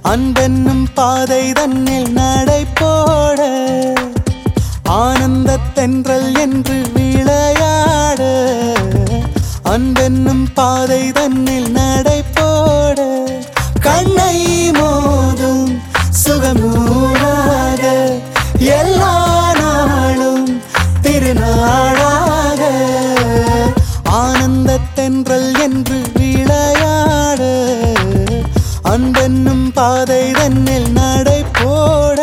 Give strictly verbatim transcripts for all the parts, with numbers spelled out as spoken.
அன்பென்னும் பாதை தன்னில் நடை போட ஆனந்தத் தென்றல் என்று விளையாட அன்பென்னும் பாதை தன்னில் நடை போட கண்ணை மோதும் சுகமூடாக எல்லா நாளும் திருநாளாக ஆனந்தத் தென்றல் என்று விளையாட அன்பென்னும் பாதை தன்னில் நடை போட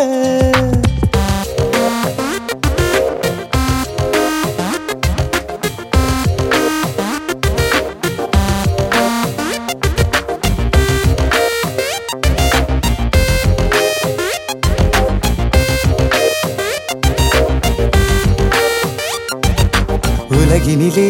உலகினிலே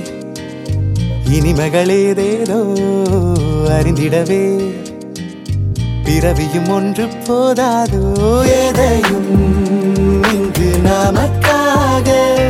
இனிமகளேதேதோ அறிந்திடவே பிறவியும் ஒன்று போதாதோ எதையும் இங்கு நமக்காக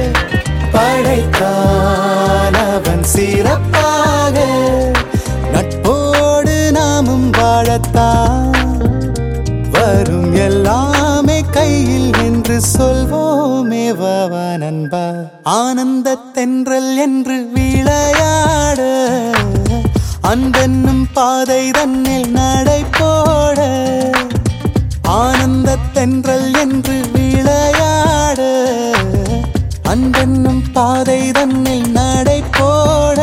படைத்தான் அவன் சிறப்பாக நட்போடு நாமும் வாழத்தான் வரும் எல்லாமே கையில் என்று சொல்வோமே வாவா நண்பா ஆனந்தத் தென்றல் என்று விளையாட அன்பென்னும் பாதை தன்னில் நடை போட ஆனந்தத் தென்றல் என்று விளையாட அன்பென்னும் பாதை தன்னில் நடை போட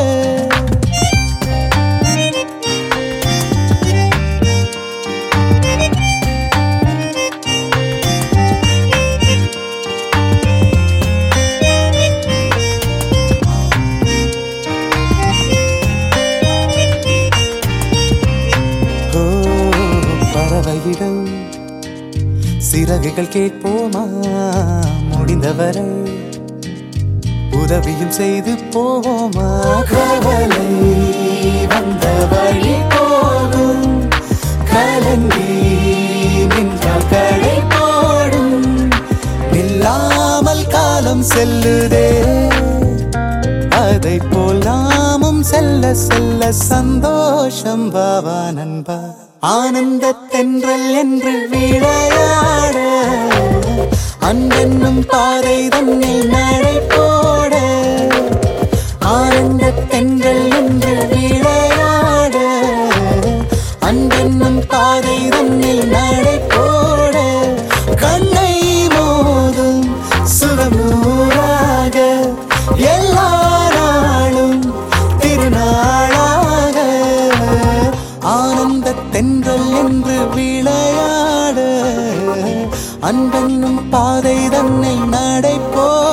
பறவையிடம் சிறகுகள் கேட்போமா முடிந்தவரை உதவியும் செய்து போவோமா கவலை வந்த வழி போகும் கலங்கி நின்றால் கடை போடும் நில்லாமல் காலம் செல்லுதே அதை போல் நாமும் செல்ல செல்ல சந்தோஷம் வாவா நண்பா ஆனந்தத் தென்றல் என்று விளையாட அன்பென்னும் பாதை தன்னில் நடை போட ஆனந்தத் தென்றல் என்று விளையாட அன்பென்னும் பாதை தன்னில் நடை போட கண்ணை மோதும் சுகமூராக எல்லா நாளும் திருநாளாக ஆனந்தத் தென்றல் என்று விளையாட அன்பென்னும் பாதை தன்னில் நடை போ